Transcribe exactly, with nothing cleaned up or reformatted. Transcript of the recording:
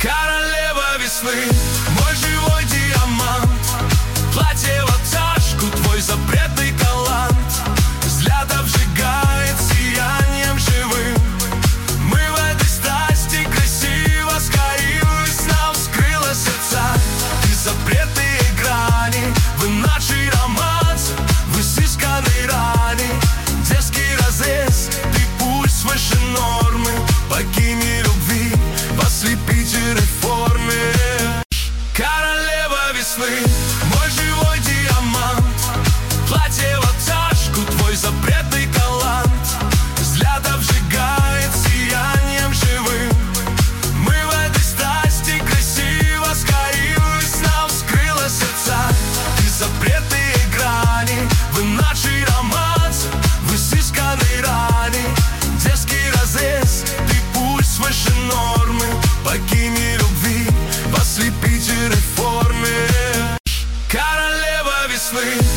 Королева весны, мой живой диамант, платье в обтяжку, твой запретный талант. Взгляд обжигает сиянием живым. Мы в этой страсти красиво скорилась, нам вскрыла сердца. Ты запретные грани, вы наши романсы, в изысканной ране. Детский разрез, ты пульс выше нормы, богини любви в ослепительной форме. Королева весны, мой живой диамант, платье в обтяжку, твой запретный талант. Взгляд обжигает сиянием живым. Мы в этой страсти красиво скорилась, нам вскрыла сердца. Ты запретные грани, вы наши романсы, в изысканной ране. Детский разрез, ты пульс выше нормы, богини любви в ослепительной форме. Королева весны.